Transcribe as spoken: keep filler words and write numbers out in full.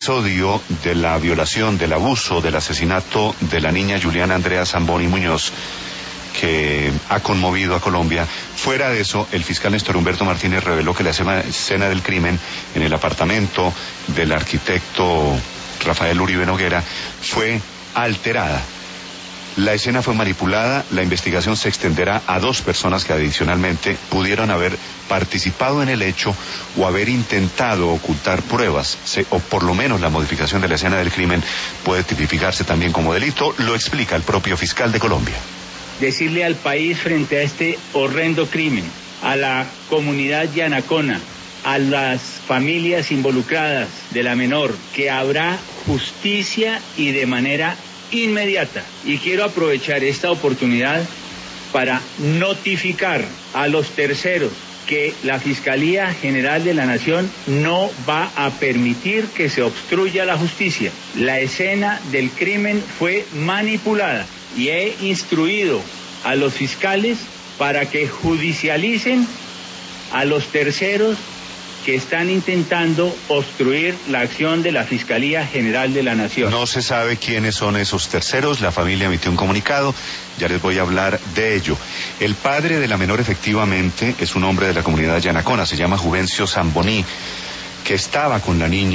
episodio de la violación, del abuso, del asesinato de la niña Juliana Andrea Zamboni Muñoz, que ha conmovido a Colombia. Fuera de eso, el fiscal Néstor Humberto Martínez reveló que la escena del crimen en el apartamento del arquitecto Rafael Uribe Noguera fue alterada. La escena fue manipulada. La investigación se extenderá a dos personas que adicionalmente pudieron haber participado en el hecho o haber intentado ocultar pruebas, se, o por lo menos la modificación de la escena del crimen puede tipificarse también como delito, lo explica el propio fiscal de Colombia. Decirle al país frente a este horrendo crimen, a la comunidad yanacona, a las familias involucradas de la menor, que habrá justicia y de manera inmediata. Y quiero aprovechar esta oportunidad para notificar a los terceros que la Fiscalía General de la Nación no va a permitir que se obstruya la justicia. La escena del crimen fue manipulada y he instruido a los fiscales para que judicialicen a los terceros que están intentando obstruir la acción de la Fiscalía General de la Nación. No se sabe quiénes son esos terceros. La familia emitió un comunicado, ya les voy a hablar de ello. El padre de la menor efectivamente es un hombre de la comunidad yanacona, se llama Juvencio Zamboni, que estaba con la niña